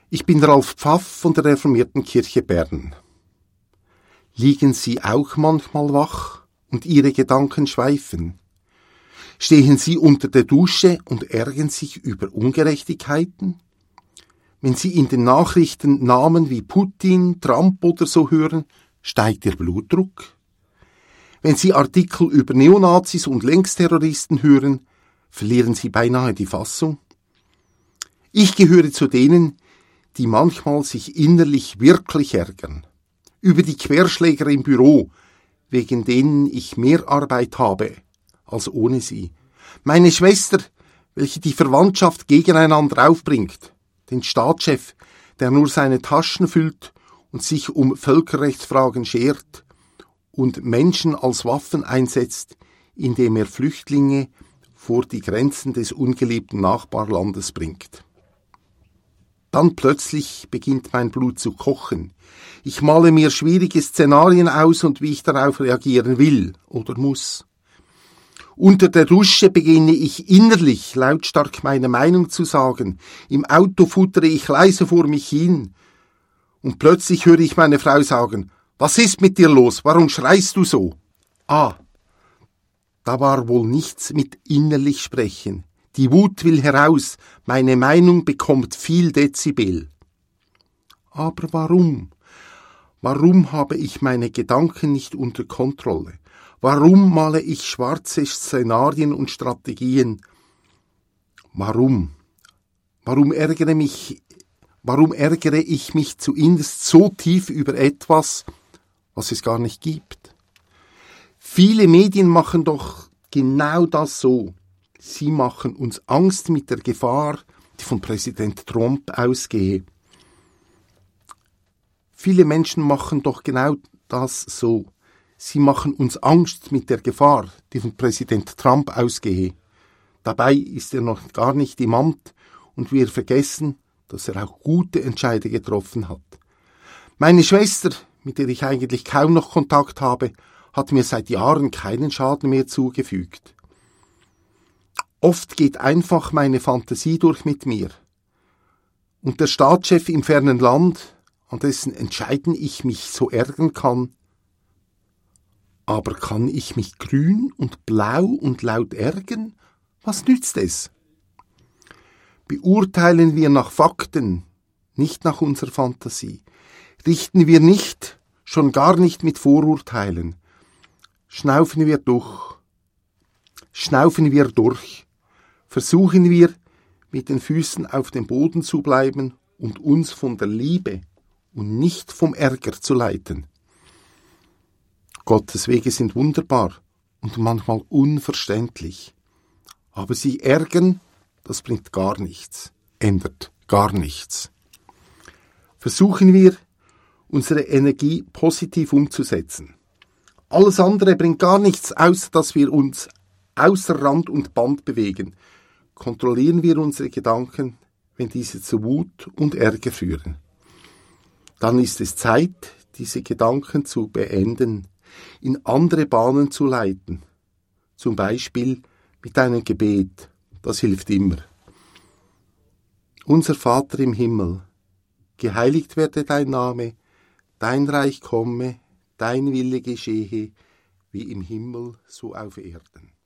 Ich bin Ralf Pfaff von der Reformierten Kirche Bern. Liegen Sie auch manchmal wach und Ihre Gedanken schweifen? Stehen Sie unter der Dusche und ärgern sich über Ungerechtigkeiten? Wenn Sie in den Nachrichten Namen wie Putin, Trump oder so hören, steigt Ihr Blutdruck? Wenn Sie Artikel über Neonazis und Linksterroristen hören, verlieren Sie beinahe die Fassung? Ich gehöre zu denen, die manchmal sich innerlich wirklich ärgern. Über die Querschläger im Büro, wegen denen ich mehr Arbeit habe als ohne sie. Meine Schwester, welche die Verwandtschaft gegeneinander aufbringt. Den Staatschef, der nur seine Taschen füllt und sich um Völkerrechtsfragen schert und Menschen als Waffen einsetzt, indem er Flüchtlinge vor die Grenzen des ungeliebten Nachbarlandes bringt. Dann plötzlich beginnt mein Blut zu kochen. Ich male mir schwierige Szenarien aus und wie ich darauf reagieren will oder muss. Unter der Dusche beginne ich innerlich lautstark meine Meinung zu sagen. Im Auto futtere ich leise vor mich hin. Und plötzlich höre ich meine Frau sagen, was ist mit dir los? Warum schreist du so? Da war wohl nichts mit innerlich sprechen. Die Wut will heraus, meine Meinung bekommt viel Dezibel. Aber warum? Warum habe ich meine Gedanken nicht unter Kontrolle? Warum male ich schwarze Szenarien und Strategien? Warum? Warum ärgere ich mich zuinnerst so tief über etwas, was es gar nicht gibt? Viele Medien machen doch genau das so. Sie machen uns Angst mit der Gefahr, die von Präsident Trump ausgehe. Viele Menschen machen doch genau das so. Sie machen uns Angst mit der Gefahr, die von Präsident Trump ausgehe. Dabei ist er noch gar nicht im Amt und wir vergessen, dass er auch gute Entscheide getroffen hat. Meine Schwester, mit der ich eigentlich kaum noch Kontakt habe, hat mir seit Jahren keinen Schaden mehr zugefügt. Oft geht einfach meine Fantasie durch mit mir. Und der Staatschef im fernen Land, an dessen Entscheiden ich mich so ärgern kann, aber kann ich mich grün und blau und laut ärgern? Was nützt es? Beurteilen wir nach Fakten, nicht nach unserer Fantasie. Richten wir nicht, schon gar nicht mit Vorurteilen. Schnaufen wir durch. Versuchen wir, mit den Füßen auf dem Boden zu bleiben und uns von der Liebe und nicht vom Ärger zu leiten. Gottes Wege sind wunderbar und manchmal unverständlich. Aber sie ärgern, das bringt gar nichts, ändert gar nichts. Versuchen wir, unsere Energie positiv umzusetzen. Alles andere bringt gar nichts, außer dass wir uns außer Rand und Band bewegen. Kontrollieren wir unsere Gedanken, wenn diese zu Wut und Ärger führen. Dann ist es Zeit, diese Gedanken zu beenden, in andere Bahnen zu leiten. Zum Beispiel mit einem Gebet. Das hilft immer. Unser Vater im Himmel, geheiligt werde dein Name, dein Reich komme, dein Wille geschehe, wie im Himmel, so auf Erden.